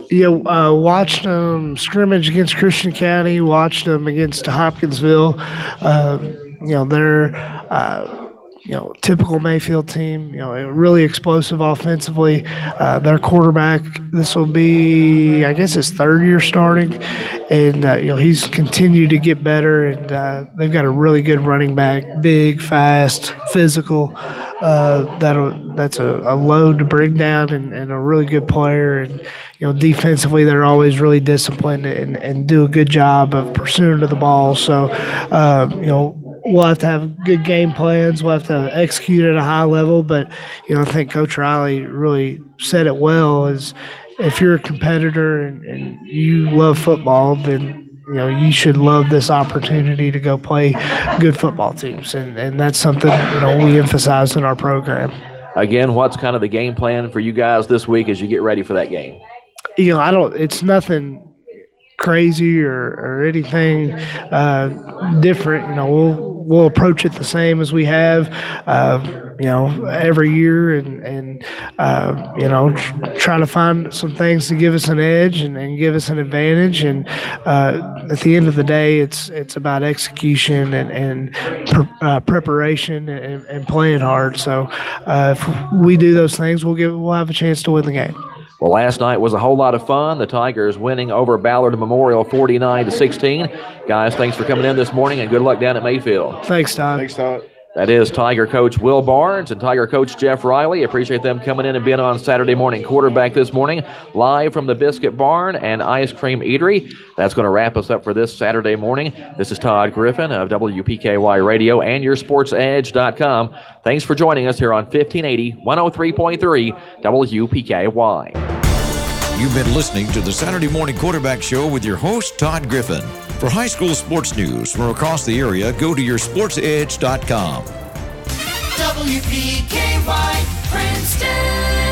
Yeah, uh, watched them scrimmage against Christian County, watched them against Hopkinsville. Uh, you know, they're, uh, you know, typical Mayfield team, you know, really explosive offensively. Uh, their quarterback, this will be, I guess, his third year starting. And, uh, you know, he's continued to get better. And uh, they've got a really good running back, big, fast, physical. Uh, that'll, that's a, a load to bring down and, and a really good player. And, you know, defensively, they're always really disciplined and, and do a good job of pursuing to the ball. So, uh, you know, we'll have to have good game plans. We'll have to execute at a high level. But, you know, I think Coach Riley really said it well is if you're a competitor and, and you love football, then, you know, you should love this opportunity to go play good football teams. And, and that's something, you know, we emphasize in our program. Again, what's kind of the game plan for you guys this week as you get ready for that game? You know, I don't, it's nothing crazy or, or anything uh, different. You know, we'll, we'll approach it the same as we have, uh, you know, every year and, and uh, you know, try to find some things to give us an edge and, and give us an advantage. And uh, at the end of the day, it's it's about execution and, and pre- uh, preparation and, and playing hard. So uh, if we do those things, we'll give we'll have a chance to win the game. Well, last night was a whole lot of fun. The Tigers winning over Ballard Memorial forty-nine to sixteen. Guys, thanks for coming in this morning, and good luck down at Mayfield. Thanks, Todd. Thanks, Todd. That is Tiger coach Will Barnes and Tiger coach Jeff Riley. Appreciate them coming in and being on Saturday morning quarterback this morning, live from the Biscuit Barn and Ice Cream Eatery. That's going to wrap us up for this Saturday morning. This is Todd Griffin of W P K Y Radio and your sports edge dot com. Thanks for joining us here on fifteen eighty, one oh three point three W P K Y. You've been listening to the Saturday Morning Quarterback Show with your host, Todd Griffin. For high school sports news from across the area, go to your sports edge dot com. W P K Y Princeton.